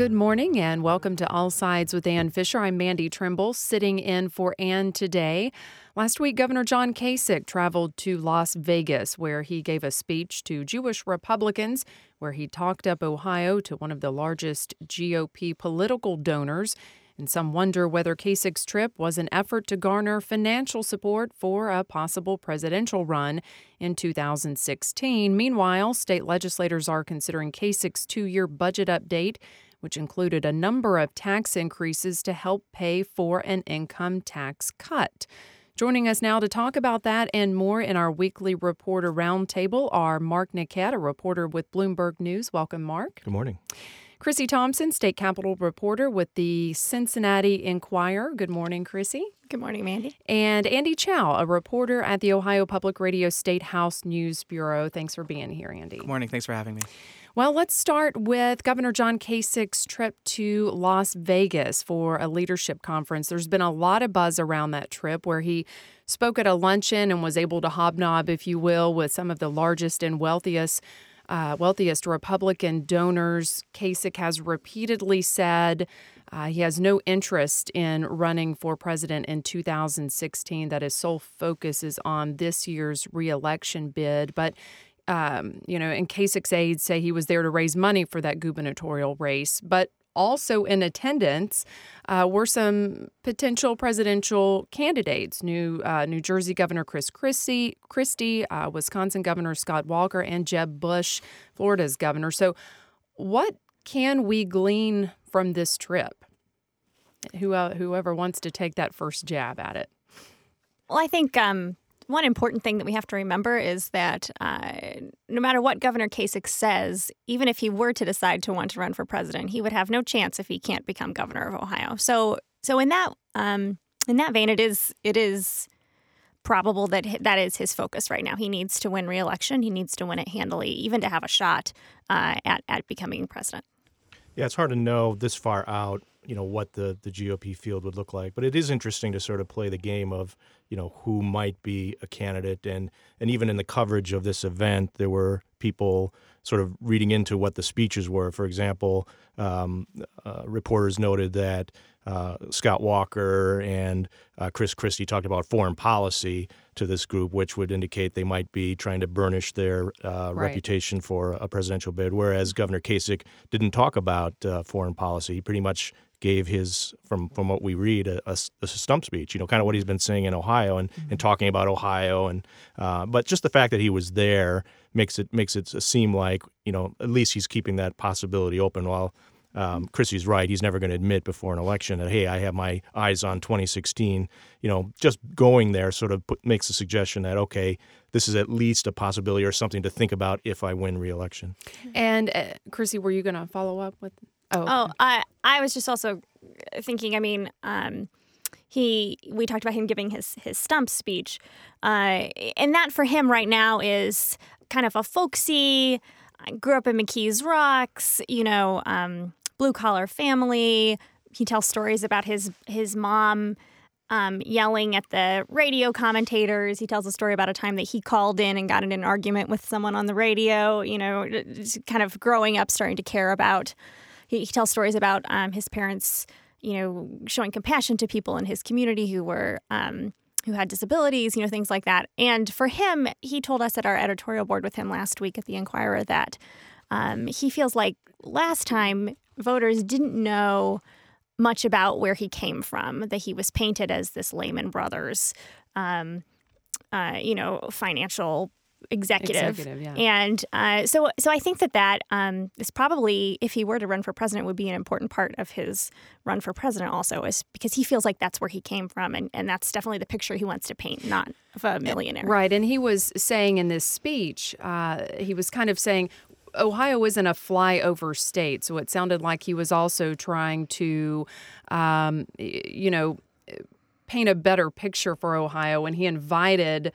Good morning and welcome to All Sides with Ann Fisher. I'm Mandy Trimble, sitting in for Ann today. Last week, Governor John Kasich traveled to Las Vegas, where he gave a speech to Jewish Republicans, where he talked up Ohio to one of the largest GOP political donors. And some wonder whether Kasich's trip was an effort to garner financial support for a possible presidential run in 2016. Meanwhile, state legislators are considering Kasich's two-year budget update, which included a number of tax increases to help pay for an income tax cut. Joining us now to talk about that and more in our weekly Reporter Roundtable are Mark Niquette, a reporter with Bloomberg News. Welcome, Mark. Good morning. Chrissy Thompson, state capitol reporter with the Cincinnati Enquirer. Good morning, Chrissy. Good morning, Mandy. And Andy Chow, a reporter at the Ohio Public Radio State House News Bureau. Thanks for being here, Andy. Good morning. Thanks for having me. Well, let's start with Governor John Kasich's trip to Las Vegas for a leadership conference. There's been a lot of buzz around that trip where he spoke at a luncheon and was able to hobnob, if you will, with some of the largest and wealthiest Republican donors. Kasich has repeatedly said he has no interest in running for president in 2016, that his sole focus is on this year's reelection bid. But and Kasich's aides say he was there to raise money for that gubernatorial race. But also in attendance were some potential presidential candidates: New Jersey Governor Chris Christie, Wisconsin Governor Scott Walker, and Jeb Bush, Florida's governor. So what can we glean from this trip? Whoever wants to take that first jab at it. Well, I think one important thing that we have to remember is that no matter what Governor Kasich says, even if he were to decide to want to run for president, he would have no chance if he can't become governor of Ohio. So in that vein, it is probable that that is his focus right now. He needs to win re-election. He needs to win it handily, even to have a shot at becoming president. Yeah, it's hard to know this far out, what the GOP field would look like. But it is interesting to sort of play the game of, who might be a candidate. And even in the coverage of this event, there were people sort of reading into what the speeches were. For example, reporters noted that Scott Walker and Chris Christie talked about foreign policy to this group, which would indicate they might be trying to burnish their reputation for a presidential bid, whereas Governor Kasich didn't talk about foreign policy. He pretty much gave his, from what we read, a stump speech, kind of what he's been saying in Ohio and talking about Ohio. And but just the fact that he was there makes it seem like, at least he's keeping that possibility open. While Christie's right, he's never going to admit before an election that, hey, I have my eyes on 2016. Just going there sort of makes the suggestion that, okay, this is at least a possibility or something to think about if I win re-election. And Chrissy, were you going to follow up with? I was just also thinking, we talked about him giving his stump speech. And that for him right now is kind of a folksy, I grew up in McKees Rocks, blue-collar family. He tells stories about his mom yelling at the radio commentators. He tells a story about a time that he called in and got in an argument with someone on the radio, just kind of growing up, starting to care about. He tells stories about his parents, showing compassion to people in his community who had disabilities, things like that. And for him, he told us at our editorial board with him last week at the Enquirer that he feels like last time voters didn't know much about where he came from, that he was painted as this Lehman Brothers, financial executive. Yeah. And so I think that is probably, if he were to run for president, would be an important part of his run for president also, is because he feels like that's where he came from. And that's definitely the picture he wants to paint, not of a millionaire. Right. And he was saying in this speech, he was kind of saying, Ohio isn't a flyover state. So it sounded like he was also trying to, paint a better picture for Ohio. And he invited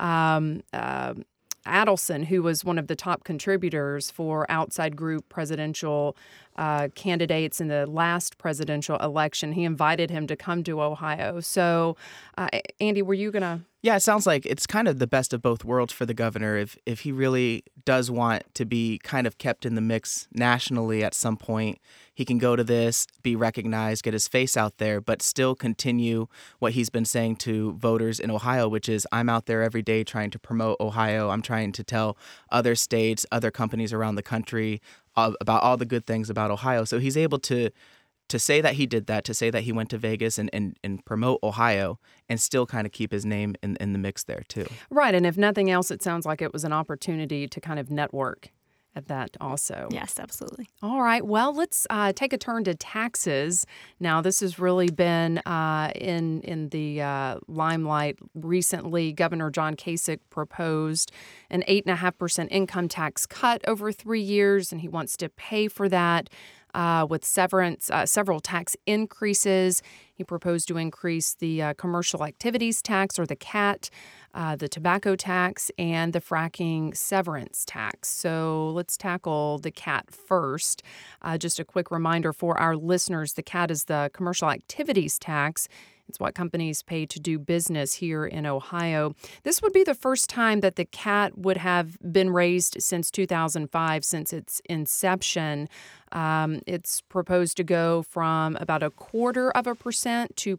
Adelson, who was one of the top contributors for outside group presidential candidates in the last presidential election. He invited him to come to Ohio. So, Andy, were you going to Yeah, it sounds like it's kind of the best of both worlds for the governor. If he really does want to be kind of kept in the mix nationally at some point, he can go to this, be recognized, get his face out there, but still continue what he's been saying to voters in Ohio, which is, I'm out there every day trying to promote Ohio. I'm trying to tell other states, other companies around the country about all the good things about Ohio. So he's able to say that he did that, to say that he went to Vegas and promote Ohio and still kind of keep his name in the mix there, too. Right. And if nothing else, it sounds like it was an opportunity to kind of network at that also. Yes, absolutely. All right. Well, let's take a turn to taxes. Now, this has really been in the limelight recently. Governor John Kasich proposed an 8.5% income tax cut over 3 years, and he wants to pay for that with several tax increases. He proposed to increase the commercial activities tax, or the CAT, the tobacco tax, and the fracking severance tax. So let's tackle the CAT first. Just a quick reminder for our listeners, the CAT is the commercial activities tax. It's what companies pay to do business here in Ohio. This would be the first time that the CAT would have been raised since 2005, since its inception. It's proposed to go from about 0.25% to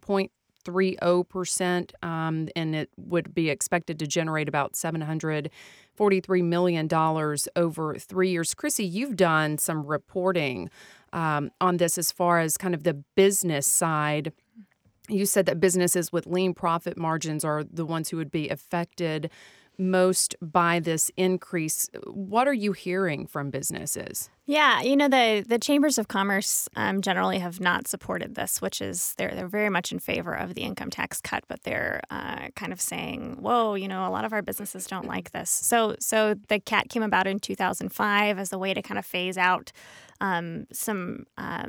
0.30%, and it would be expected to generate about $743 million over 3 years. Chrissy, you've done some reporting on this as far as kind of the business side. You said that businesses with lean profit margins are the ones who would be affected most by this increase. What are you hearing from businesses? Yeah, the chambers of commerce generally have not supported this, which is they're very much in favor of the income tax cut, but they're kind of saying, whoa, a lot of our businesses don't like this. So the CAT came about in 2005 as a way to kind of phase out some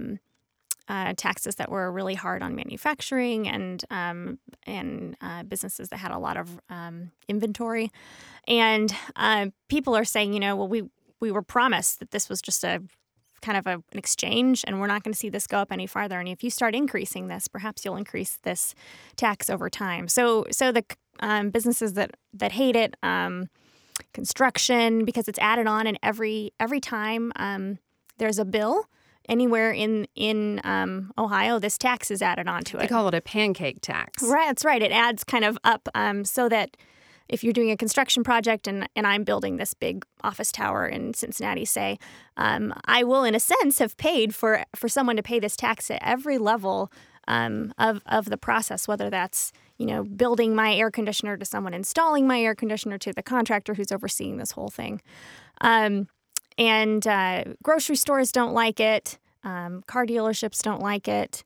taxes that were really hard on manufacturing and businesses that had a lot of inventory. And people are saying, well, we were promised that this was just a kind of an exchange, and we're not going to see this go up any farther. And if you start increasing this, perhaps you'll increase this tax over time. So the businesses that hate it, construction, because it's added on, and every time there's a bill anywhere in Ohio, this tax is added onto it. They call it a pancake tax. Right, that's right. It adds kind of up so that if you're doing a construction project and I'm building this big office tower in Cincinnati, say, I will, in a sense, have paid for someone to pay this tax at every level of the process, whether that's, building my air conditioner to someone installing my air conditioner to the contractor who's overseeing this whole thing. And grocery stores don't like it. Car dealerships don't like it.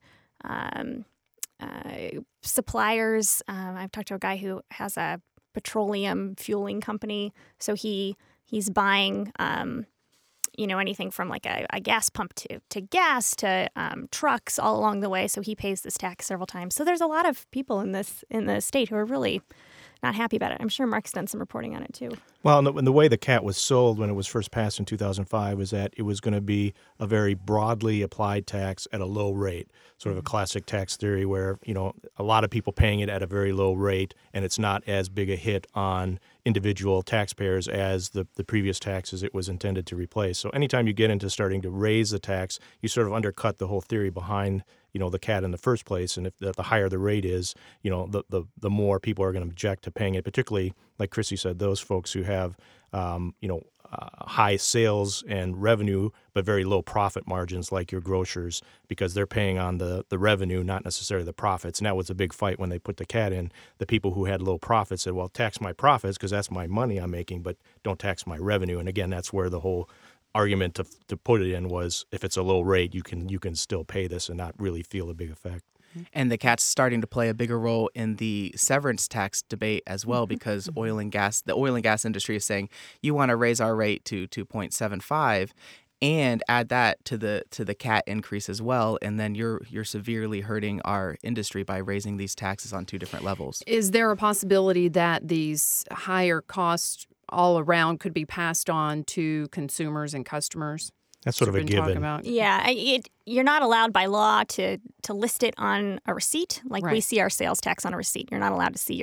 Suppliers. I've talked to a guy who has a petroleum fueling company, so he's buying anything from like a gas pump to gas to trucks all along the way. So he pays this tax several times. So there's a lot of people in the state who are really not happy about it. I'm sure Mark's done some reporting on it too. Well, and the way the CAT was sold when it was first passed in 2005 was that it was going to be a very broadly applied tax at a low rate, sort of a classic tax theory where, a lot of people paying it at a very low rate, and it's not as big a hit on individual taxpayers as the previous taxes it was intended to replace. So anytime you get into starting to raise the tax, you sort of undercut the whole theory behind the CAT in the first place. And if the higher the rate is, the more people are going to object to paying it, particularly, like Chrissy said, those folks who have, high sales and revenue, but very low profit margins, like your grocers, because they're paying on the revenue, not necessarily the profits. And that was a big fight when they put the CAT in. The people who had low profits said, well, tax my profits because that's my money I'm making, but don't tax my revenue. And again, that's where the whole argument to put it in was, if it's a low rate, you can still pay this and not really feel a big effect. And the CAT's starting to play a bigger role in the severance tax debate as well, because the oil and gas industry is saying, you want to raise our rate to 2.75 and add that to the CAT increase as well, and then you're severely hurting our industry by raising these taxes on two different levels. Is there a possibility that these higher costs all around could be passed on to consumers and customers? That's sort of a given. Yeah, you're not allowed by law to list it on a receipt. Like we see our sales tax on a receipt. You're not allowed to see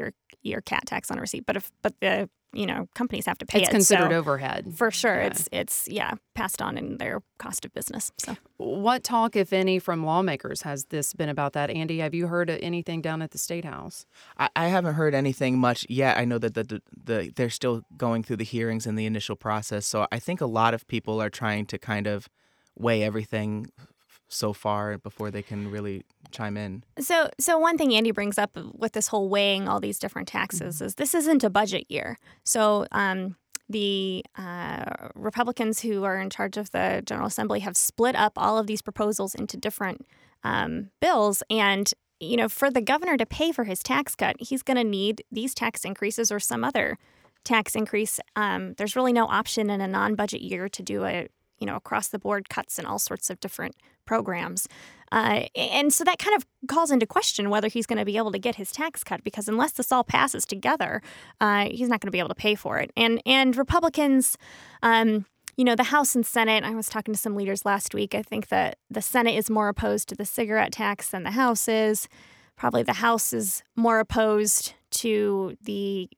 year CAT tax on receipt, but the companies have to pay it. It's considered so overhead. For sure. Yeah. It's passed on in their cost of business. So What talk, if any, from lawmakers has this been about that? Andy, have you heard anything down at the State House? I haven't heard anything much yet. I know that they're still going through the hearings and the initial process. So I think a lot of people are trying to kind of weigh everything so far before they can really chime in. So one thing Andy brings up with this whole weighing all these different taxes is this isn't a budget year. So the Republicans who are in charge of the General Assembly have split up all of these proposals into different bills. And, for the governor to pay for his tax cut, he's going to need these tax increases or some other tax increase. There's really no option in a non-budget year to do across-the-board cuts in all sorts of different programs. And so that kind of calls into question whether he's going to be able to get his tax cut, because unless this all passes together, he's not going to be able to pay for it. And Republicans, the House and Senate, I was talking to some leaders last week. I think that the Senate is more opposed to the cigarette tax than the House is. Probably the House is more opposed to the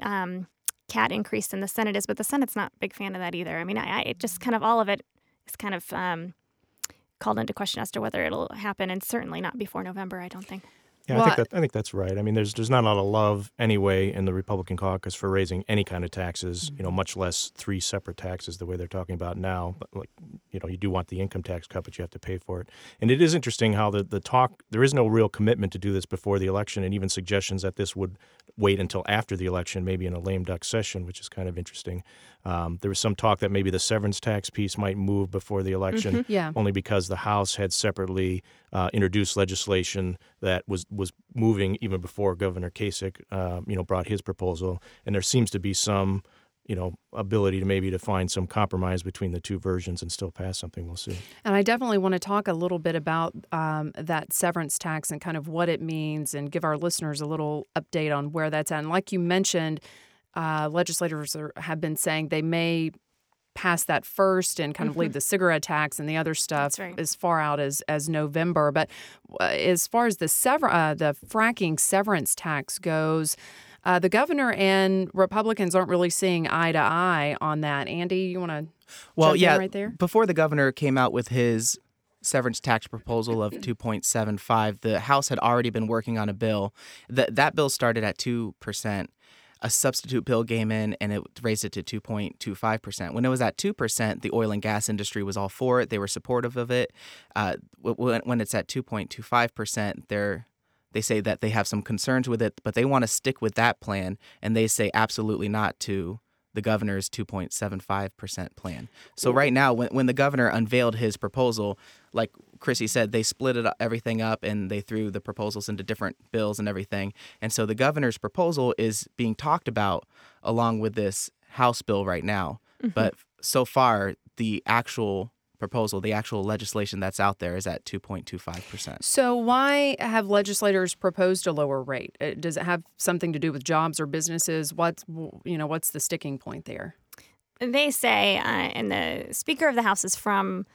CAT increase than the Senate is, but the Senate's not a big fan of that either. I mean, it just kind of all of it is kind of called into question as to whether it'll happen, and certainly not before November, I don't think. Yeah, I think that's right. I mean, there's not a lot of love anyway in the Republican caucus for raising any kind of taxes, much less 3 separate taxes the way they're talking about now. But you do want the income tax cut, but you have to pay for it. And it is interesting how the talk, there is no real commitment to do this before the election, and even suggestions that this would wait until after the election, maybe in a lame duck session, which is kind of interesting. There was some talk that maybe the severance tax piece might move before the election, only because the House had separately introduced legislation that was moving even before Governor Kasich, brought his proposal. And there seems to be some, ability to find some compromise between the two versions and still pass something. We'll see. And I definitely want to talk a little bit about that severance tax and kind of what it means, and give our listeners a little update on where that's at. And like you mentioned, legislators have been saying they may pass that first and kind of leave the cigarette tax and the other stuff as far out as November. But as far as the fracking severance tax goes, the governor and Republicans aren't really seeing eye to eye on that. Andy, you want to jump in right there? Before the governor came out with his severance tax proposal of 2.75, the House had already been working on a bill. That bill started at 2%. A substitute bill came in and it raised it to 2.25%. When it was at 2%, the oil and gas industry was all for it. They were supportive of it. When it's at 2.25%, they say that they have some concerns with it, but they want to stick with that plan, and they say absolutely not to the governor's 2.75% plan. So right now, when the governor unveiled his proposal, like Chrissy said, they split everything up and they threw the proposals into different bills and everything. And so the governor's proposal is being talked about along with this House bill right now. But so far, the actual proposal, the actual legislation that's out there, is at 2.25%. So why have legislators proposed a lower rate? Does it have something to do with jobs or businesses? What's the sticking point there? They say, and the Speaker of the House is from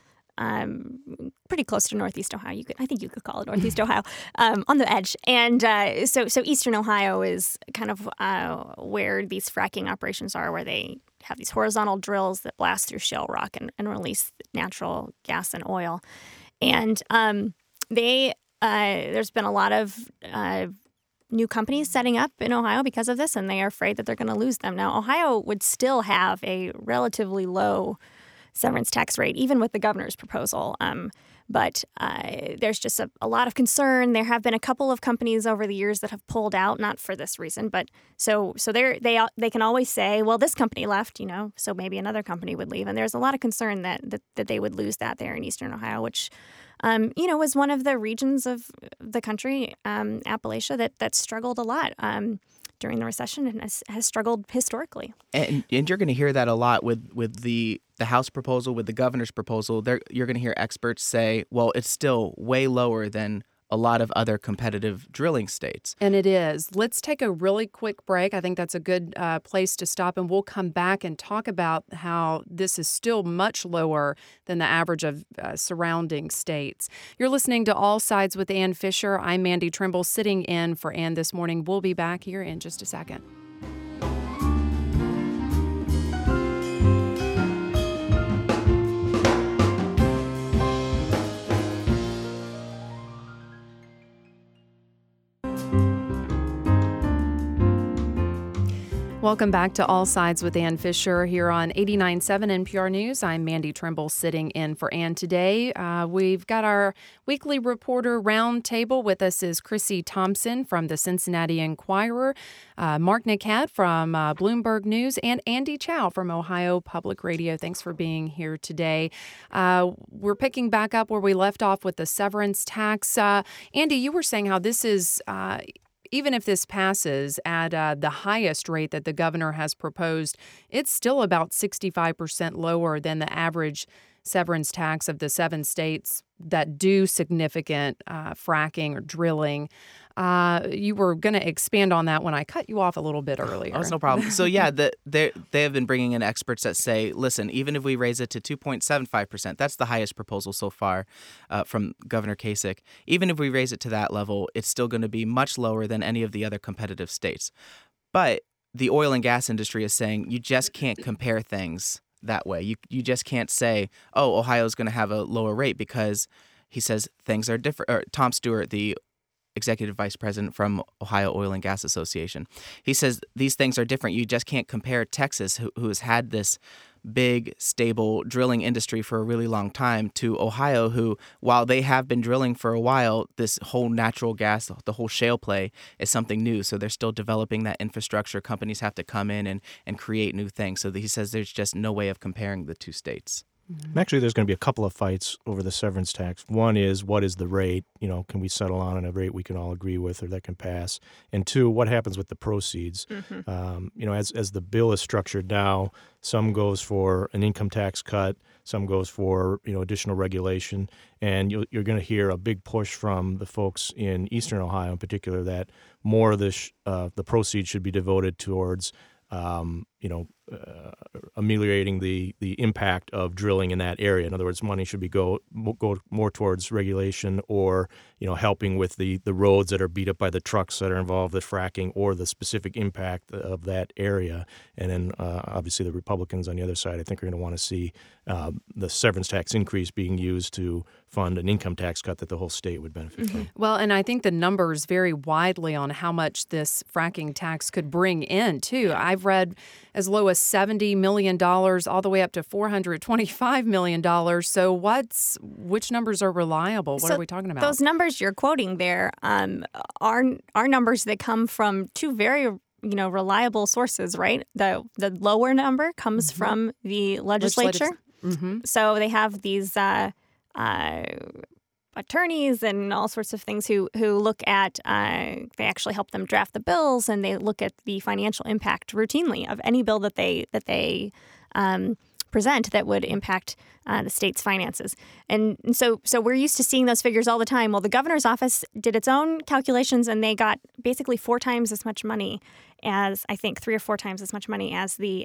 pretty close to Northeast Ohio. I think you could call it Northeast Ohio, on the edge. And so Eastern Ohio is kind of where these fracking operations are, where they have these horizontal drills that blast through shale rock and release natural gas and oil. And there's been a lot of new companies setting up in Ohio because of this, and they are afraid that they're going to lose them. Now, Ohio would still have a relatively low severance tax rate, even with the governor's proposal. But there's just a lot of concern. There have been a couple of companies over the years that have pulled out, not for this reason, but so they can always say, well, this company left, so maybe another company would leave. And there's a lot of concern that they would lose that there in Eastern Ohio, which was one of the regions of the country, Appalachia, that struggled a lot during the recession and has struggled historically. And you're going to hear that a lot with the House proposal, with the governor's proposal. You're going to hear experts say, well, it's still way lower than a lot of other competitive drilling states. And it is. Let's take a really quick break. I think that's a good place to stop, and we'll come back and talk about how this is still much lower than the average of surrounding states. You're listening to All Sides with Ann Fisher. I'm Mandy Trimble, sitting in for Ann this morning. We'll be back here in just a second. Welcome back to All Sides with Ann Fisher here on 89.7 NPR News. I'm Mandy Trimble, sitting in for Ann today. We've got our weekly reporter roundtable. With us is Chrissy Thompson from the Cincinnati Enquirer, Mark Nikat from Bloomberg News, and Andy Chow from Ohio Public Radio. Thanks for being here today. We're picking back up where we left off with the severance tax. Andy, you were saying how this is... even if this passes at the highest rate that the governor has proposed, it's still about 65% lower than the average severance tax of the 7 states that do significant fracking or drilling. You were going to expand on that when I cut you off a little bit earlier. Oh, it's no problem. So, yeah, they have been bringing in experts that say, listen, even if we raise it to 2.75%, that's the highest proposal so far from Governor Kasich. Even if we raise it to that level, it's still going to be much lower than any of the other competitive states. But the oil and gas industry is saying you just can't compare things that way. You just can't say, oh, Ohio's going to have a lower rate, because he says things are different. Or Tom Stewart, the executive vice president from Ohio Oil and Gas Association, he says these things are different. You just can't compare Texas, who has had this big, stable drilling industry for a really long time, to Ohio, who, while they have been drilling for a while, this whole natural gas, the whole shale play is something new. So they're still developing that infrastructure. Companies have to come in and create new things. So he says there's just no way of comparing the two states. Actually, there's going to be a couple of fights over the severance tax. One is, what is the rate? Can we settle on a rate we can all agree with or that can pass? And two, what happens with the proceeds? Mm-hmm. As the bill is structured now, some goes for an income tax cut, some goes for additional regulation, and you're going to hear a big push from the folks in Eastern Ohio, in particular, that more of the proceeds should be devoted towards ameliorating the impact of drilling in that area. In other words, money should be go more towards regulation, or helping with the roads that are beat up by the trucks that are involved with fracking, or the specific impact of that area. And then obviously the Republicans on the other side, I think, are going to want to see the severance tax increase being used to fund an income tax cut that the whole state would benefit from. Well, and I think the numbers vary widely on how much this fracking tax could bring in, too. I've read as low as $70 million all the way up to $425 million. So which numbers are reliable? What are we talking about? Those numbers you're quoting there are numbers that come from two very reliable sources, right? The lower number comes from the legislature. So they have these attorneys and all sorts of things who look at, they actually help them draft the bills, and they look at the financial impact routinely of any bill that they present that would impact the state's finances. And so we're used to seeing those figures all the time. Well, the governor's office did its own calculations, and they got basically 4 times as much money as, I think, 3 or 4 times as much money as the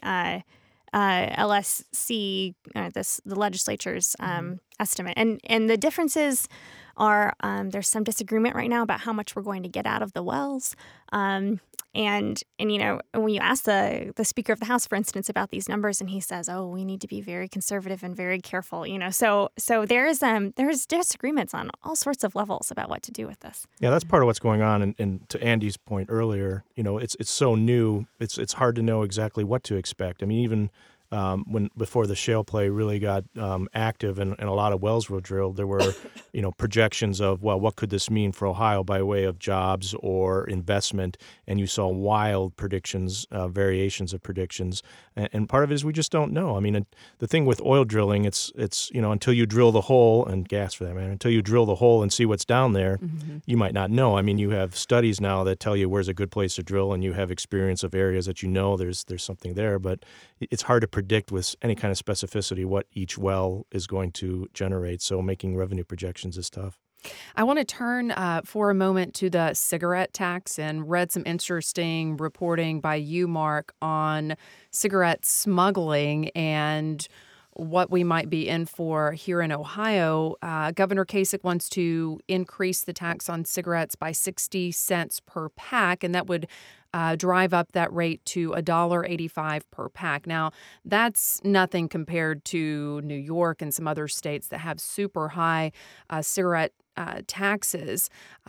LSC, the legislature's estimate. And the differences are there's some disagreement right now about how much we're going to get out of the wells. And when you ask the Speaker of the House, for instance, about these numbers, and he says, "Oh, we need to be very conservative and very careful," So there's disagreements on all sorts of levels about what to do with this. Yeah, that's part of what's going on. And to Andy's point earlier, it's so new. It's hard to know exactly what to expect. I mean, even before the shale play really got active and a lot of wells were drilled, there were projections of, well, what could this mean for Ohio by way of jobs or investment? And you saw wild predictions, variations of predictions, and part of it is we just don't know. I mean, the thing with oil drilling, it's until you drill the hole, and gas for that matter, until you drill the hole and see what's down there, you might not know. I mean, you have studies now that tell you where's a good place to drill, and you have experience of areas that there's something there, but it's hard to predict with any kind of specificity what each well is going to generate. So making revenue projections is tough. I want to turn for a moment to the cigarette tax and read some interesting reporting by you, Mark, on cigarette smuggling and what we might be in for here in Ohio. Governor Kasich wants to increase the tax on cigarettes by 60 cents per pack, and that would drive up that rate to $1.85 per pack. Now, that's nothing compared to New York and some other states that have super high cigarette taxes.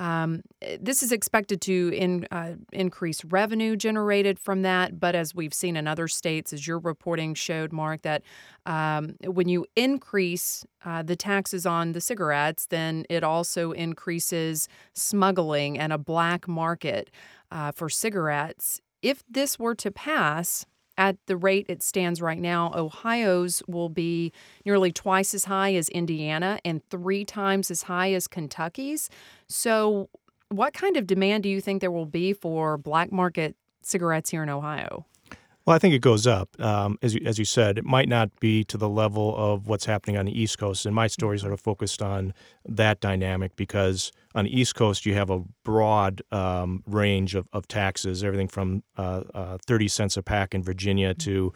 This is expected to increase revenue generated from that. But as we've seen in other states, as your reporting showed, Mark, that when you increase the taxes on the cigarettes, then it also increases smuggling and a black market for cigarettes. If this were to pass, at the rate it stands right now, Ohio's will be nearly twice as high as Indiana and 3 times as high as Kentucky's. So what kind of demand do you think there will be for black market cigarettes here in Ohio? Well, I think it goes up. As you said, it might not be to the level of what's happening on the East Coast. And my story sort of focused on that dynamic because on the East Coast, you have a broad range of taxes, everything from 30 cents a pack in Virginia to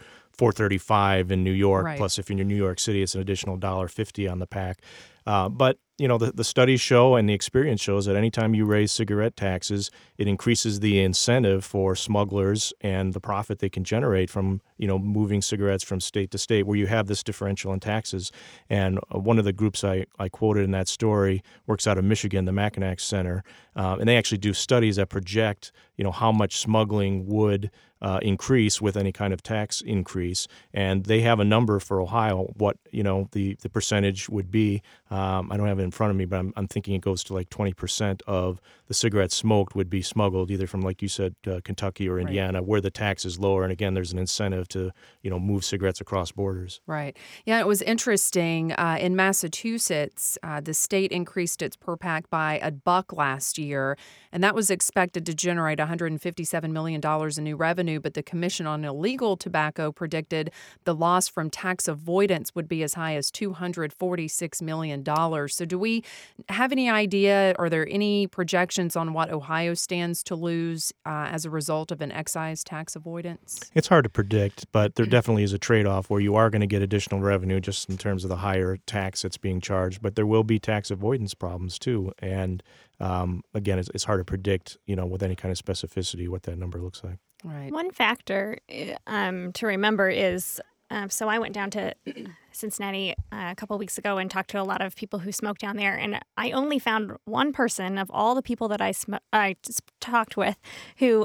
$4.35 in New York. Right. Plus, if you're in New York City, it's an additional $1.50 on the pack. But the studies show and the experience shows that anytime you raise cigarette taxes, it increases the incentive for smugglers and the profit they can generate from, moving cigarettes from state to state where you have this differential in taxes. And one of the groups I quoted in that story works out of Michigan, the Mackinac Center, and they actually do studies that project, how much smuggling would increase with any kind of tax increase. And they have a number for Ohio, what, the percentage would be. I don't have it in front of me, but I'm thinking it goes to like 20% of the cigarettes smoked would be smuggled either from, like you said, Kentucky or Indiana, where the tax is lower. And again, there's an incentive to, move cigarettes across borders. Right. Yeah, it was interesting. In Massachusetts, the state increased its per pack by $1 last year, and that was expected to generate $157 million in new revenue. But the Commission on Illegal Tobacco predicted the loss from tax avoidance would be as high as $246 million. So do we have any idea, are there any projections on what Ohio stands to lose as a result of an excise tax avoidance? It's hard to predict, but there definitely is a trade-off where you are going to get additional revenue just in terms of the higher tax that's being charged, but there will be tax avoidance problems too. And again, it's hard to predict, with any kind of specificity what that number looks like. Right. One factor to remember is, so I went down to Cincinnati a couple of weeks ago and talked to a lot of people who smoke down there, and I only found one person of all the people that I talked with who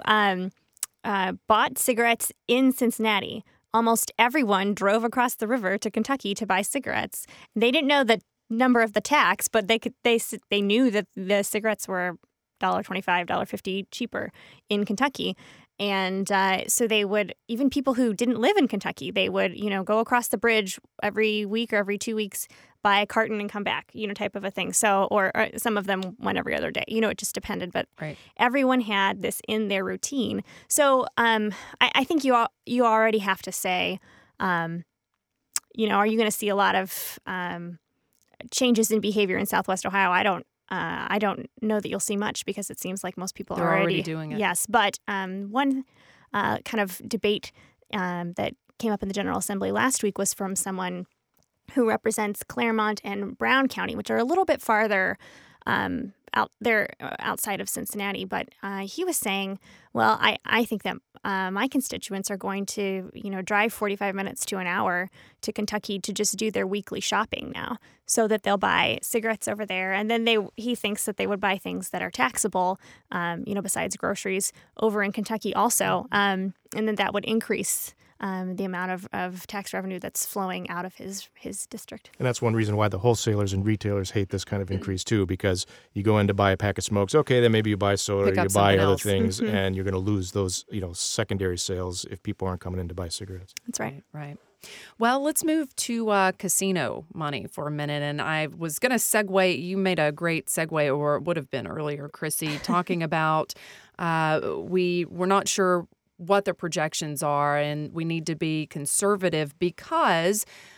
bought cigarettes in Cincinnati. Almost everyone drove across the river to Kentucky to buy cigarettes. They didn't know the number of the tax, but they knew that the cigarettes were $1.25, $1.50 cheaper in Kentucky. And so they would, even people who didn't live in Kentucky, they would, go across the bridge every week or every 2 weeks, buy a carton and come back, type of a thing. So, or some of them went every other day. It just depended. But Everyone had this in their routine. So I think you already have to say, are you going to see a lot of changes in behavior in Southwest Ohio? I don't know that you'll see much because it seems like most people They're are already doing it. Yes, but one kind of debate that came up in the General Assembly last week was from someone who represents Claremont and Brown County, which are a little bit farther out there outside of Cincinnati. But he was saying, well, I think that my constituents are going to, drive 45 minutes to an hour to Kentucky to just do their weekly shopping now, so that they'll buy cigarettes over there. And then he thinks that they would buy things that are taxable, besides groceries over in Kentucky also. And then that would increase the amount of tax revenue that's flowing out of his district. And that's one reason why the wholesalers and retailers hate this kind of increase too, because you go in to buy a pack of smokes, okay, then maybe you buy soda, you buy other things, and you're going to lose those, secondary sales if people aren't coming in to buy cigarettes. That's right. Right. Well, let's move to casino money for a minute. And I was going to segue. You made a great segue, or it would have been earlier, Chrissy, talking about we're not sure what the projections are, and we need to be conservative because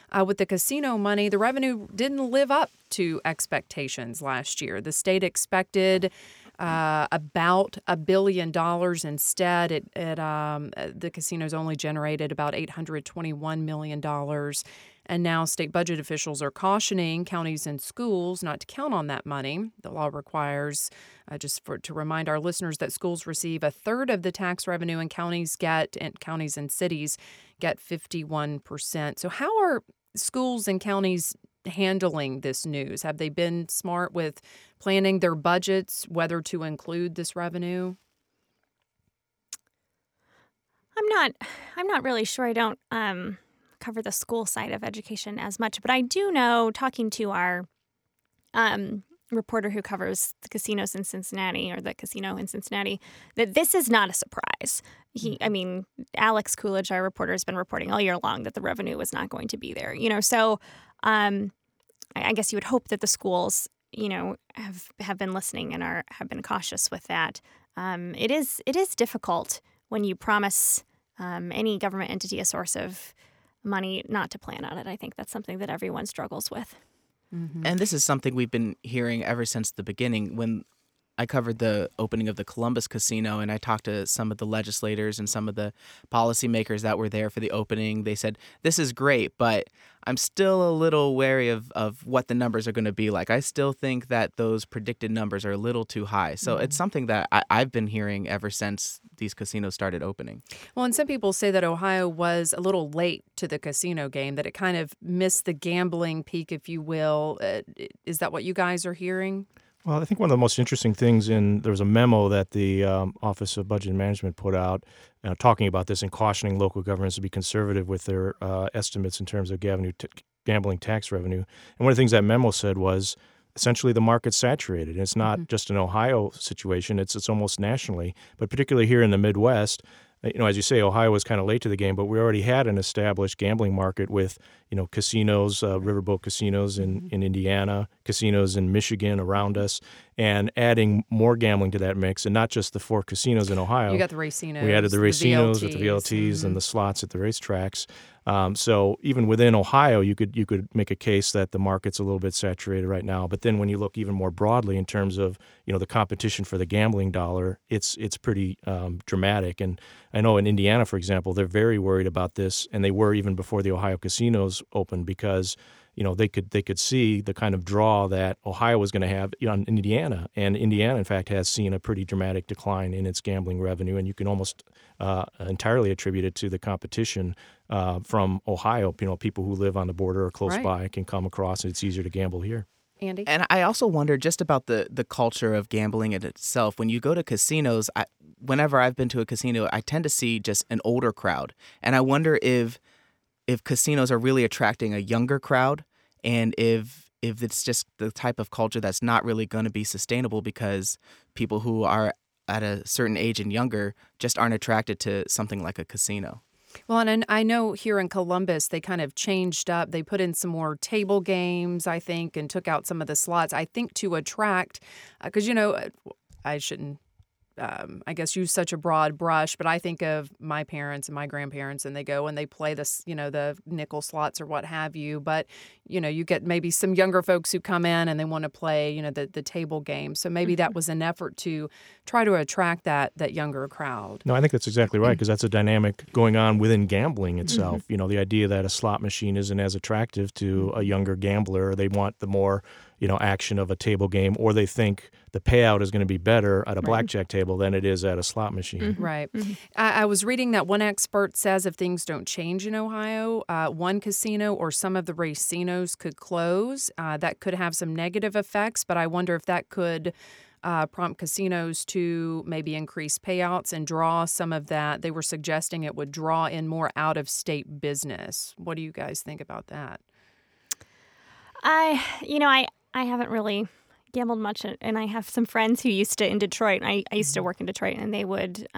with the casino money, the revenue didn't live up to expectations last year. The state expected about $1 billion. Instead, the casinos only generated about $821 million. And now state budget officials are cautioning counties and schools not to count on that money. The law requires, to remind our listeners, that schools receive a third of the tax revenue, and counties and cities get 51%. So how are schools and counties handling this news? Have they been smart with planning their budgets, whether to include this revenue? I'm not really sure. I don't cover the school side of education as much, but I do know, talking to our reporter who covers the casinos in Cincinnati, or the casino in Cincinnati, that this is not a surprise. Alex Coolidge, our reporter, has been reporting all year long that the revenue was not going to be there. So I guess you would hope that the schools, have been listening and have been cautious with that. It is difficult when you promise any government entity a source of money not to plan on it. I think that's something that everyone struggles with. Mm-hmm. And this is something we've been hearing ever since the beginning. When I covered the opening of the Columbus Casino and I talked to some of the legislators and some of the policymakers that were there for the opening, they said, this is great, but I'm still a little wary of what the numbers are going to be like. I still think that those predicted numbers are a little too high. So It's something that I've been hearing ever since these casinos started opening. Well, and some people say that Ohio was a little late to the casino game, that it kind of missed the gambling peak, if you will. Is that what you guys are hearing? Well, I think one of the most interesting things there was a memo that the Office of Budget and Management put out talking about this and cautioning local governments to be conservative with their estimates in terms of gambling tax revenue. And one of the things that memo said was essentially the market's saturated. And it's not just an Ohio situation, it's almost nationally, but particularly here in the Midwest. As you say, Ohio was kind of late to the game, but we already had an established gambling market with, casinos, riverboat casinos in Indiana, casinos in Michigan around us, and adding more gambling to that mix, and not just the 4 casinos in Ohio. You got the racinos. We added the racinos with the VLTs, VLTs and the slots at the racetracks. So even within Ohio, you could make a case that the market's a little bit saturated right now. But then when you look even more broadly in terms of the competition for the gambling dollar, it's pretty dramatic. And I know in Indiana, for example, they're very worried about this, and they were even before the Ohio casinos opened, because they could see the kind of draw that Ohio was going to have in Indiana. And Indiana, in fact, has seen a pretty dramatic decline in its gambling revenue, and you can almost entirely attribute it to the competition from Ohio. People who live on the border or close by can come across, and it's easier to gamble here. Andy? And I also wonder just about the culture of gambling in itself. When you go to casinos, whenever I've been to a casino, I tend to see just an older crowd. And I wonder if casinos are really attracting a younger crowd, and if it's just the type of culture that's not really going to be sustainable, because people who are at a certain age and younger just aren't attracted to something like a casino. Well, and I know here in Columbus, they kind of changed up. They put in some more table games, I think, and took out some of the slots, I think, to attract, because, I shouldn't, I guess, use such a broad brush, but I think of my parents and my grandparents, and they go and they play this, the nickel slots or what have you. But, you get maybe some younger folks who come in and they want to play, the table game. So maybe that was an effort to try to attract that younger crowd. No, I think that's exactly right, because that's a dynamic going on within gambling itself. The idea that a slot machine isn't as attractive to a younger gambler, or they want the more action of a table game, or they think the payout is going to be better at a blackjack table than it is at a slot machine. Right. I was reading that one expert says if things don't change in Ohio, one casino or some of the racinos could close. That could have some negative effects, but I wonder if that could prompt casinos to maybe increase payouts and draw some of that. They were suggesting it would draw in more out-of-state business. What do you guys think about that? I haven't really gambled much, and I have some friends who used to in Detroit. I used to work in Detroit, and they would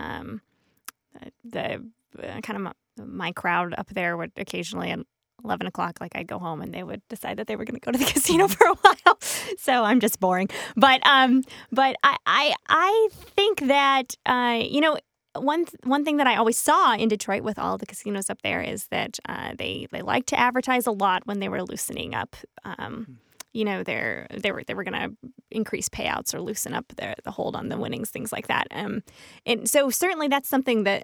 my crowd up there would occasionally at 11 o'clock, I'd go home, and they would decide that they were going to go to the casino for a while. So I'm just boring. But I think that one thing that I always saw in Detroit with all the casinos up there is that they like to advertise a lot when they were loosening up. They were going to increase payouts or loosen up the hold on the winnings, things like that. And so certainly that's something that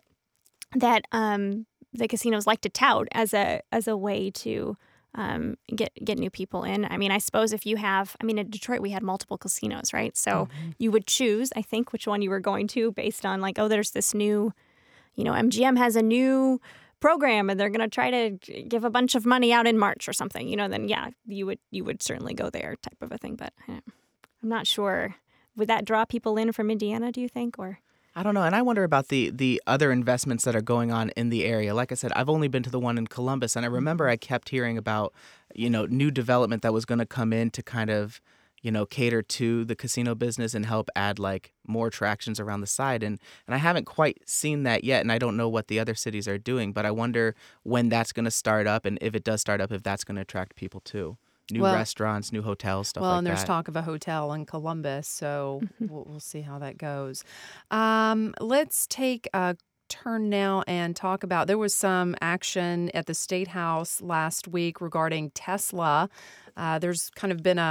the casinos like to tout as a way to get new people in. I mean, I suppose if you have, in Detroit we had multiple casinos, right? So you would choose, I think, which one you were going to based on there's this new, MGM has a new program and they're going to try to give a bunch of money out in March or something, then yeah, you would certainly go there type of a thing. But I'm not sure. Would that draw people in from Indiana, do you think, or? I don't know. And I wonder about the other investments that are going on in the area. Like I said, I've only been to the one in Columbus, and I remember I kept hearing about, new development that was going to come in to kind of, cater to the casino business and help add more attractions around the side. And I haven't quite seen that yet, and I don't know what the other cities are doing, but I wonder when that's going to start up, and if it does start up, if that's going to attract people too. New restaurants, new hotels, stuff like that. Well, and there's talk of a hotel in Columbus, so we'll see how that goes. Let's take a turn now and talk about, there was some action at the State House last week regarding Tesla. There's kind of been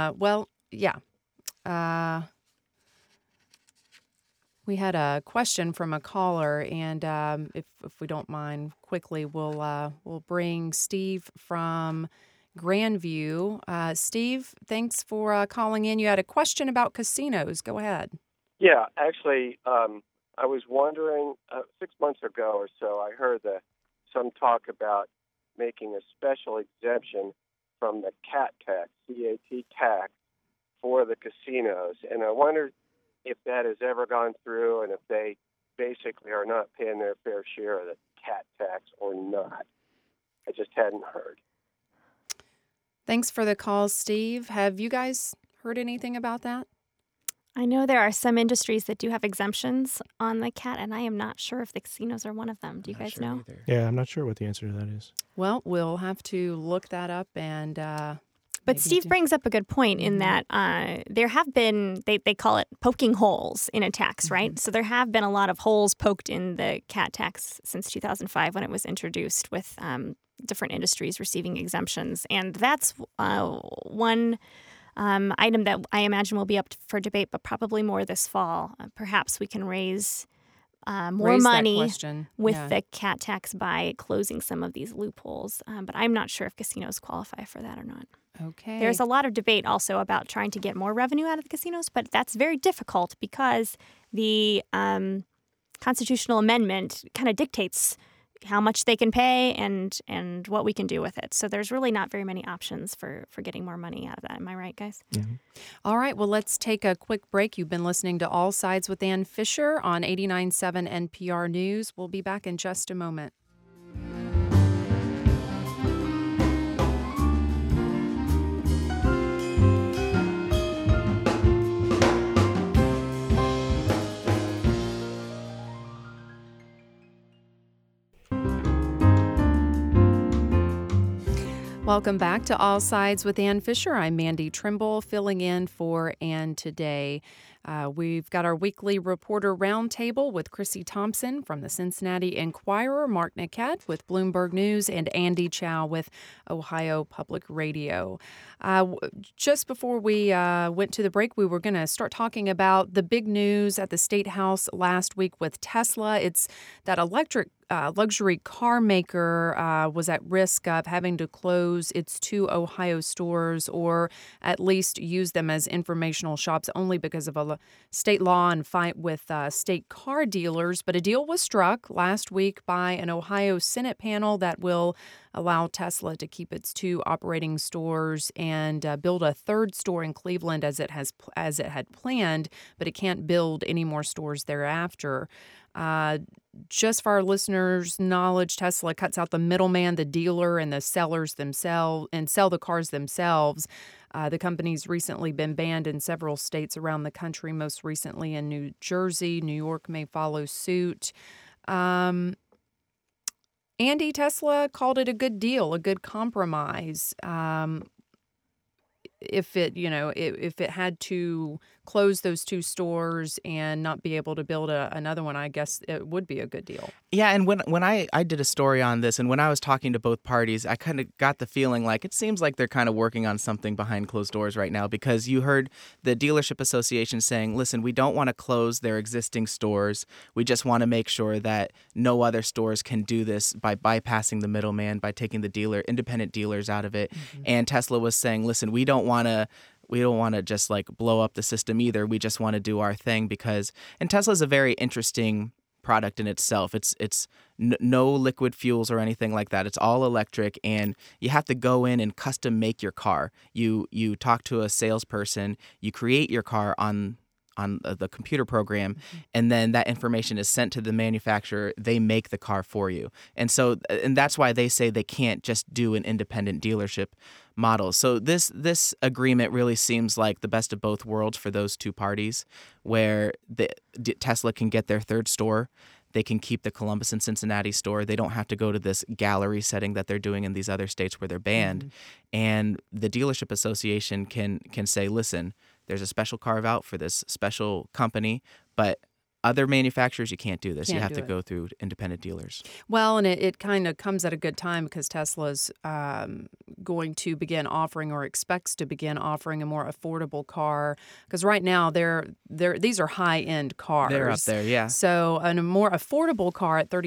we had a question from a caller, and if we don't mind, quickly, we'll bring Steve from Grandview. Steve, thanks for calling in. You had a question about casinos. Go ahead. Yeah, actually, I was wondering, 6 months ago or so, I heard some talk about making a special exemption from the CAT tax, C-A-T tax, for the casinos. And I wondered if that has ever gone through and if they basically are not paying their fair share of the CAT tax or not. I just hadn't heard. Thanks for the call, Steve. Have you guys heard anything about that? I know there are some industries that do have exemptions on the CAT, and I am not sure if the casinos are one of them. Do you guys know? Either. Yeah, I'm not sure what the answer to that is. Well, we'll have to look that up and But Steve brings up a good point in that there have been, they call it poking holes in a tax, right? So there have been a lot of holes poked in the CAT tax since 2005 when it was introduced, with different industries receiving exemptions. And that's one item that I imagine will be up for debate, but probably more this fall. Perhaps we can raise more money with the CAT tax by closing some of these loopholes. But I'm not sure if casinos qualify for that or not. Okay. There's a lot of debate also about trying to get more revenue out of the casinos, but that's very difficult because the constitutional amendment kind of dictates how much they can pay and what we can do with it. So there's really not very many options for getting more money out of that. Am I right, guys? Mm-hmm. All right. Well, let's take a quick break. You've been listening to All Sides with Ann Fisher on 89.7 NPR News. We'll be back in just a moment. Welcome back to All Sides with Ann Fisher. I'm Mandy Trimble, filling in for Ann today. We've got our weekly reporter roundtable with Chrissy Thompson from the Cincinnati Enquirer, Mark Niket with Bloomberg News, and Andy Chow with Ohio Public Radio. Just before we went to the break, we were going to start talking about the big news at the State House last week with Tesla. It's that electric luxury car maker was at risk of having to close its 2 Ohio stores, or at least use them as informational shops, only because of a state law and fight with state car dealers. But a deal was struck last week by an Ohio Senate panel that will allow Tesla to keep its 2 operating stores and build a 3rd store in Cleveland as it had planned, but it can't build any more stores thereafter. Just for our listeners' knowledge, Tesla cuts out the middleman, the dealer, and the sellers themselves, and sell the cars themselves. The company's recently been banned in several states around the country, most recently in New Jersey. New York may follow suit. Andy, Tesla called it a good deal, a good compromise. If it had to close those 2 stores and not be able to build another one, I guess it would be a good deal. Yeah, and when I did a story on this, and when I was talking to both parties, I kind of got the feeling like it seems like they're kind of working on something behind closed doors right now, because you heard the dealership association saying, listen, we don't want to close their existing stores. We just want to make sure that no other stores can do this by bypassing the middleman, by taking the independent dealers out of it. Mm-hmm. And Tesla was saying, listen, we don't want to just like blow up the system either. We just want to do our thing and Tesla's a very interesting product in itself. It's no liquid fuels or anything like that. It's all electric, and you have to go in and custom make your car. You talk to a salesperson, you create your car on the computer program, and then that information is sent to the manufacturer. They make the car for you. And that's why they say they can't just do an independent dealership model. So this agreement really seems like the best of both worlds for those two parties, where Tesla can get their third store. They can keep the Columbus and Cincinnati store. They don't have to go to this gallery setting that they're doing in these other states where they're banned. Mm-hmm. And the dealership association can say, listen, there's a special carve out for this special company, but other manufacturers, you can't do this. You have to go through independent dealers. Well, and it kind of comes at a good time because Tesla's going to begin offering, or expects to begin offering, a more affordable car. Because right now, these are high-end cars. They're up there, yeah. So, a more affordable car at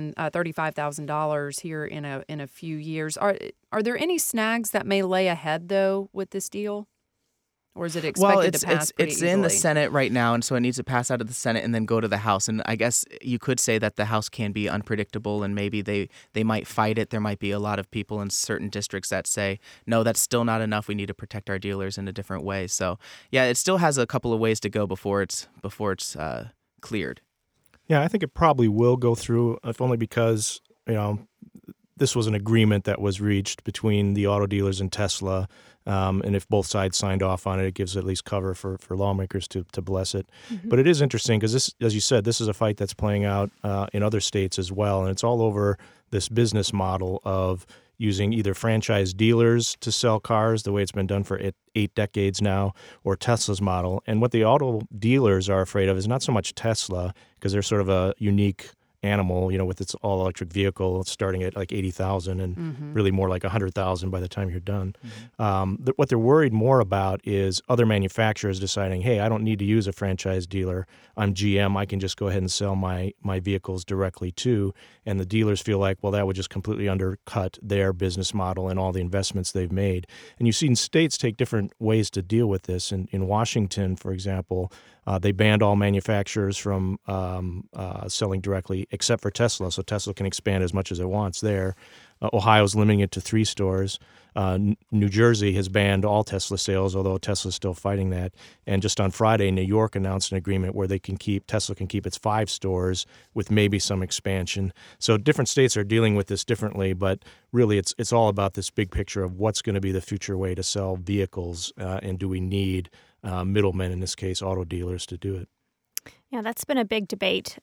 $35,000 here in a few years. Are there any snags that may lay ahead though with this deal? Or is it expected to pass pretty it's easily? in the Senate right now, and so it needs to pass out of the Senate and then go to the House. And I guess you could say that the House can be unpredictable, and maybe they might fight it. There might be a lot of people in certain districts that say, no, that's still not enough. We need to protect our dealers in a different way. So, yeah, it still has a couple of ways to go before it's cleared. Yeah, I think it probably will go through, if only because, this was an agreement that was reached between the auto dealers and Tesla. And if both sides signed off on it, it gives at least cover for lawmakers to bless it. Mm-hmm. But it is interesting because this, as you said, this is a fight that's playing out in other states as well. And it's all over this business model of using either franchise dealers to sell cars, the way it's been done for 8 decades now, or Tesla's model. And what the auto dealers are afraid of is not so much Tesla, because they're sort of a unique animal, with its all-electric vehicle starting at like 80,000 and really more like 100,000 by the time you're done. Mm-hmm. What they're worried more about is other manufacturers deciding, hey, I don't need to use a franchise dealer. I'm GM. I can just go ahead and sell my vehicles directly to. And the dealers feel like, well, that would just completely undercut their business model and all the investments they've made. And you've seen states take different ways to deal with this. In Washington, for example, they banned all manufacturers from selling directly except for Tesla, so Tesla can expand as much as it wants there. Ohio's limiting it to 3 stores. New Jersey has banned all Tesla sales, although Tesla's still fighting that. And just on Friday, New York announced an agreement where Tesla can keep its 5 stores with maybe some expansion. So different states are dealing with this differently, but really it's all about this big picture of what's going to be the future way to sell vehicles, and do we need middlemen, in this case auto dealers, to do it. Yeah, that's been a big debate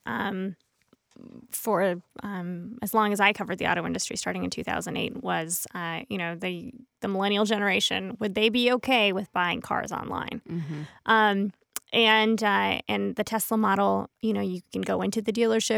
for as long as I covered the auto industry, starting in 2008, was the millennial generation, would they be okay with buying cars online? Mm-hmm. And the Tesla model, you can go into the dealership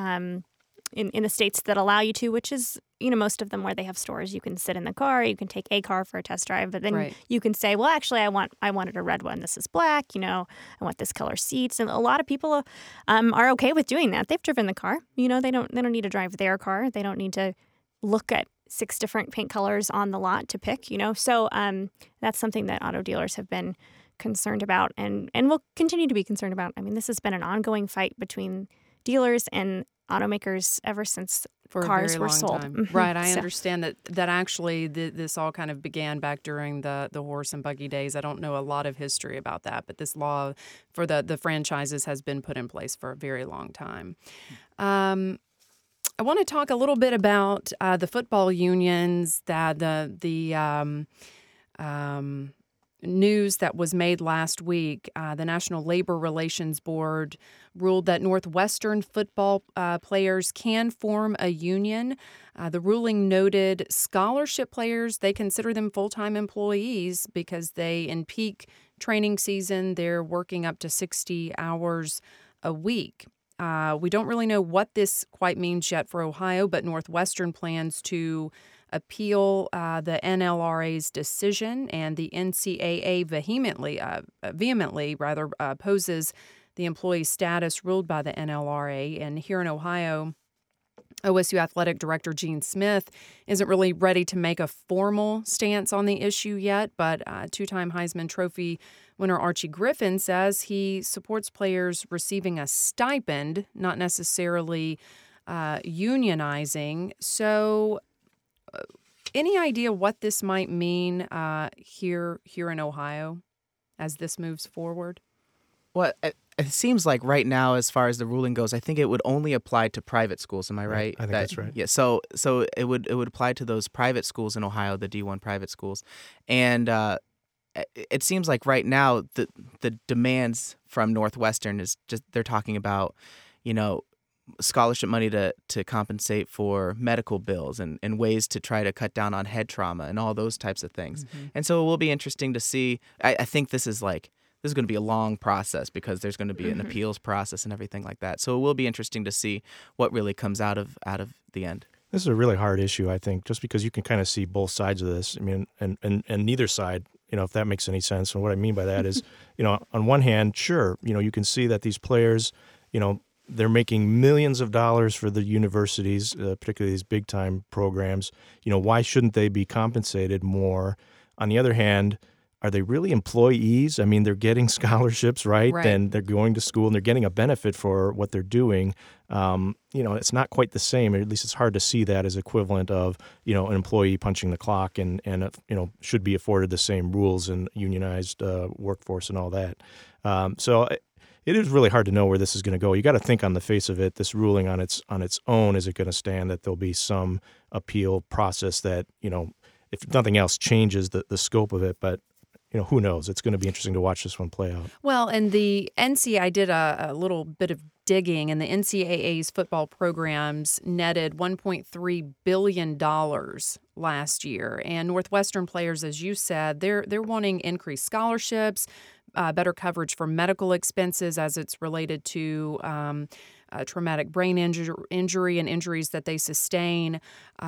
in the states that allow you to, which is, most of them where they have stores. You can sit in the car, you can take a car for a test drive, but then you can say, well, actually, I wanted a red one. This is black, I want this color seats. And a lot of people are okay with doing that. They've driven the car. They don't need to drive their car. They don't need to look at 6 different paint colors on the lot to pick, So that's something that auto dealers have been concerned about and will continue to be concerned about. I mean, this has been an ongoing fight between dealers and automakers ever since cars were sold. Mm-hmm. Right. I understand that actually this all kind of began back during the horse and buggy days. I don't know a lot of history about that, but this law for the franchises has been put in place for a very long time. I want to talk a little bit about the football unions, that the news that was made last week. The National Labor Relations Board ruled that Northwestern football players can form a union. The ruling noted scholarship players, they consider them full-time employees because in peak training season, they're working up to 60 hours a week. We don't really know what this quite means yet for Ohio, but Northwestern plans to appeal the NLRA's decision, and the NCAA vehemently opposes the employee status ruled by the NLRA. And here in Ohio, OSU Athletic Director Gene Smith isn't really ready to make a formal stance on the issue yet, but two-time Heisman Trophy winner Archie Griffin says he supports players receiving a stipend, not necessarily unionizing. So any idea what this might mean here in Ohio as this moves forward? Well, it seems like right now, as far as the ruling goes, I think it would only apply to private schools. Am I right? I think that's right. Yeah. So it would apply to those private schools in Ohio, the D1 private schools, and it seems like right now the demands from Northwestern is just they're talking about, scholarship money to compensate for medical bills and ways to try to cut down on head trauma and all those types of things. Mm-hmm. And so it will be interesting to see. I think this is going to be a long process because there's going to be an appeals process and everything like that. So it will be interesting to see what really comes out of the end. This is a really hard issue, I think, just because you can kind of see both sides of this. I mean, and neither side, if that makes any sense. And what I mean by that is, on one hand, sure, you can see that these players, they're making millions of dollars for the universities, particularly these big-time programs. Why shouldn't they be compensated more? On the other hand, are they really employees? I mean, they're getting scholarships, right? And they're going to school and they're getting a benefit for what they're doing. It's not quite the same. Or at least it's hard to see that as equivalent of, an employee punching the clock and should be afforded the same rules and unionized workforce and all that. So it is really hard to know where this is going to go. You got to think on the face of it, this ruling on its own, is it going to stand that there'll be some appeal process that, if nothing else changes the scope of it, but who knows? It's going to be interesting to watch this one play out. Well, and the NCAA did a little bit of digging, and the NCAA's football programs netted $1.3 billion last year. And Northwestern players, as you said, they're wanting increased scholarships, better coverage for medical expenses as it's related to traumatic brain injury and injuries that they sustain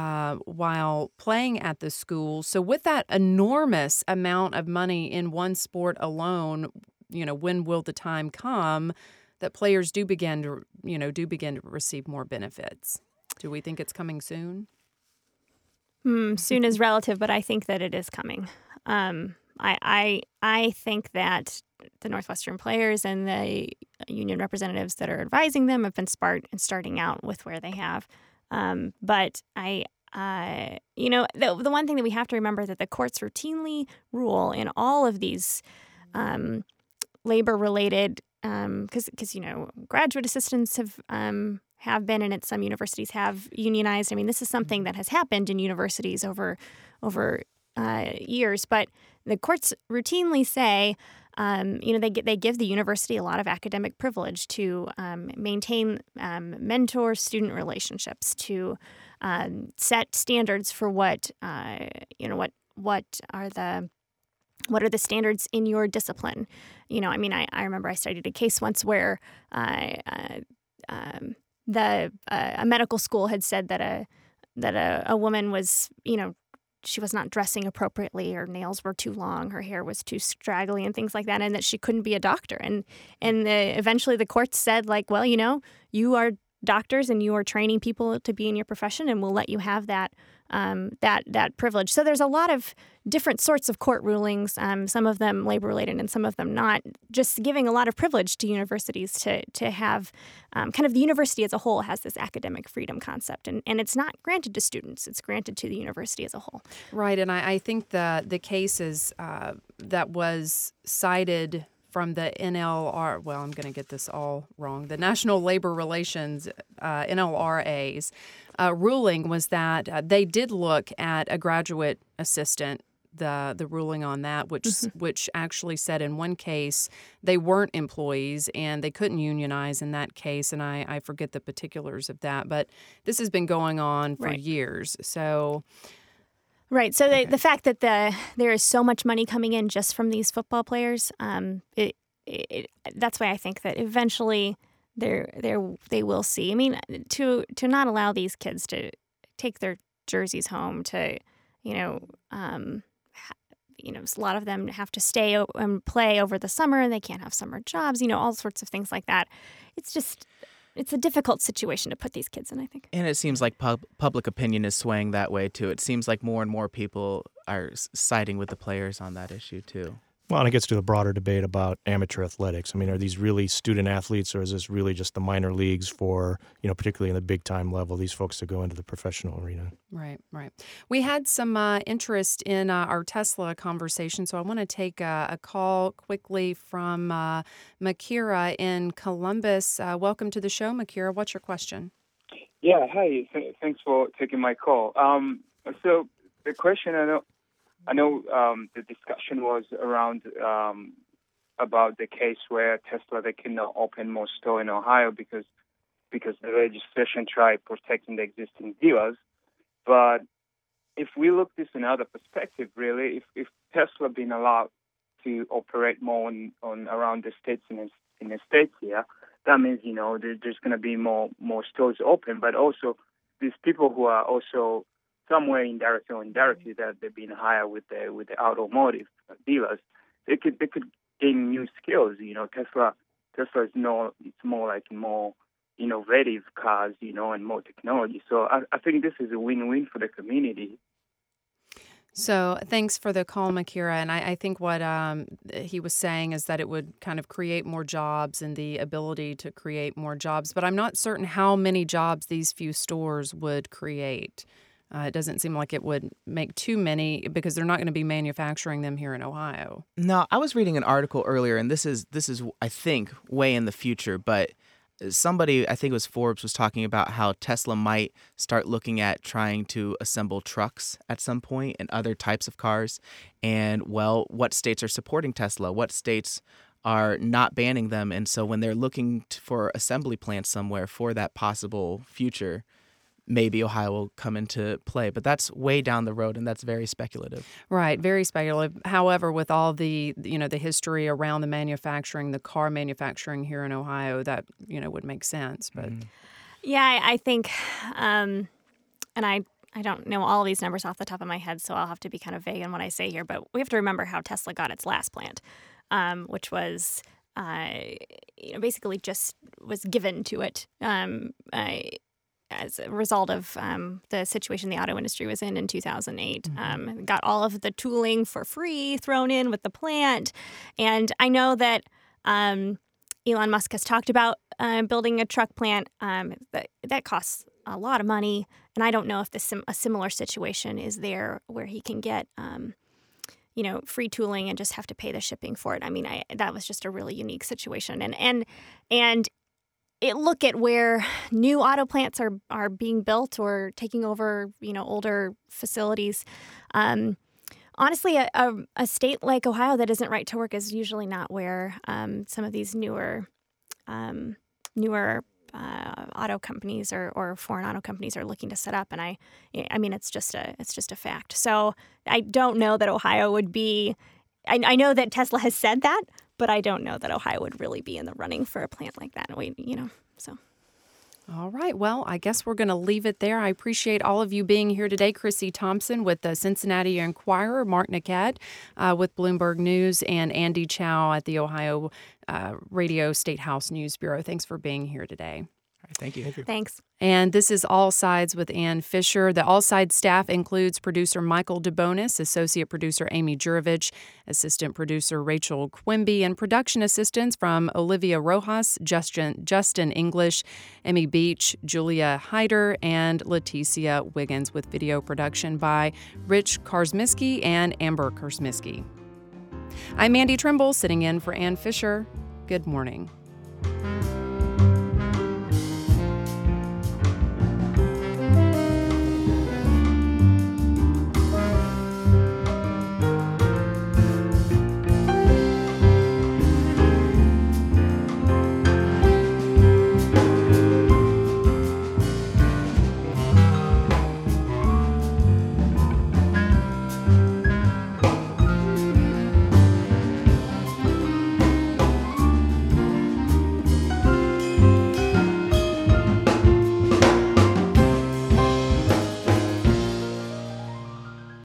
while playing at the school. So with that enormous amount of money in one sport alone, when will the time come that players do begin to receive more benefits? Do we think it's coming soon? Soon is relative, but I think that it is coming. I think that the Northwestern players and the union representatives that are advising them have been smart in starting out with where they have. But the one thing that we have to remember that the courts routinely rule in all of these labor-related, because graduate assistants have been, and some universities have unionized. I mean, this is something that has happened in universities over years, but the courts routinely say, they give the university a lot of academic privilege to maintain mentor-student relationships, to set standards for what are the standards in your discipline. I remember I studied a case once where a medical school had said that a woman was, she was not dressing appropriately, her nails were too long, her hair was too straggly and things like that, and that she couldn't be a doctor. And eventually the courts said, you are doctors and you are training people to be in your profession, and we'll let you have that privilege. So there's a lot of different sorts of court rulings, some of them labor-related and some of them not, just giving a lot of privilege to universities to have kind of the university as a whole has this academic freedom concept. And it's not granted to students. It's granted to the university as a whole. Right. And I think that the cases that was cited from the NLR, well, I'm going to get this all wrong, the National Labor Relations, NLRA's ruling was that they did look at a graduate assistant the ruling on that, which actually said in one case they weren't employees and they couldn't unionize in that case, and I forget the particulars of that, but this has been going on for years. So. Right. So the fact that there is so much money coming in just from these football players, that's why I think that eventually they will see. I mean, to not allow these kids to take their jerseys home, to a lot of them have to stay and play over the summer, and they can't have summer jobs. All sorts of things like that. It's a difficult situation to put these kids in, I think. And it seems like public opinion is swaying that way, too. It seems like more and more people are siding with the players on that issue, too. Well, and it gets to the broader debate about amateur athletics. I mean, are these really student athletes, or is this really just the minor leagues for, particularly in the big-time level, these folks that go into the professional arena? Right. We had some interest in our Tesla conversation, so I want to take a call quickly from Makira in Columbus. Welcome to the show, Makira. What's your question? Yeah, hi. Thanks for taking my call. So the question, I know the discussion was around about the case where Tesla, they cannot open more stores in Ohio because the legislation tried protecting the existing dealers. But if we look this in another perspective, really, if Tesla been allowed to operate more on around the states in the states here, that means there's going to be more stores open. But also these people who are also somewhere indirectly or indirectly that they've been hired with the automotive dealers, they could gain new skills. Tesla is it's more like more innovative cars, and more technology. So I think this is a win-win for the community. So thanks for the call, Makira. And I think what he was saying is that it would kind of create more jobs and the ability to create more jobs. But I'm not certain how many jobs these few stores would create. It doesn't seem like it would make too many because they're not going to be manufacturing them here in Ohio. No, I was reading an article earlier, and this is I think way in the future, but somebody, I think it was Forbes, was talking about how Tesla might start looking at trying to assemble trucks at some point and other types of cars. And, what states are supporting Tesla? What states are not banning them? And so when they're looking for assembly plants somewhere for that possible future, maybe Ohio will come into play. But that's way down the road, and that's very speculative. Right, very speculative. However, with all the the history around the car manufacturing here in Ohio, that would make sense. But yeah, I think, and I don't know all these numbers off the top of my head, so I'll have to be kind of vague in what I say here. But we have to remember how Tesla got its last plant, which was basically just was given to it. As a result of the situation the auto industry was in 2008. Got all of the tooling for free thrown in with the plant. And I know that Elon Musk has talked about building a truck plant. That costs a lot of money. And I don't know if a similar situation is there where he can get free tooling and just have to pay the shipping for it. I mean, that was just a really unique situation. And look at where new auto plants are being built or taking over, older facilities. Honestly, a state like Ohio that isn't right to work is usually not where some of these newer auto companies or foreign auto companies are looking to set up. And I mean, it's just a fact. So I don't know that Ohio would be. I know that Tesla has said that, but I don't know that Ohio would really be in the running for a plant like that. So. All right. Well, I guess we're going to leave it there. I appreciate all of you being here today. Chrissy Thompson with the Cincinnati Enquirer, Mark Naquette with Bloomberg News, and Andy Chow at the Ohio Radio State House News Bureau. Thanks for being here today. All right, thank you. Thanks. And this is All Sides with Ann Fisher. The All Sides staff includes producer Michael DeBonis, associate producer Amy Jurovich, assistant producer Rachel Quimby, and production assistants from Olivia Rojas, Justin English, Emmy Beach, Julia Hyder, and Leticia Wiggins, with video production by Rich Karsmiski and Amber Karsmiski. I'm Mandy Trimble, sitting in for Ann Fisher. Good morning.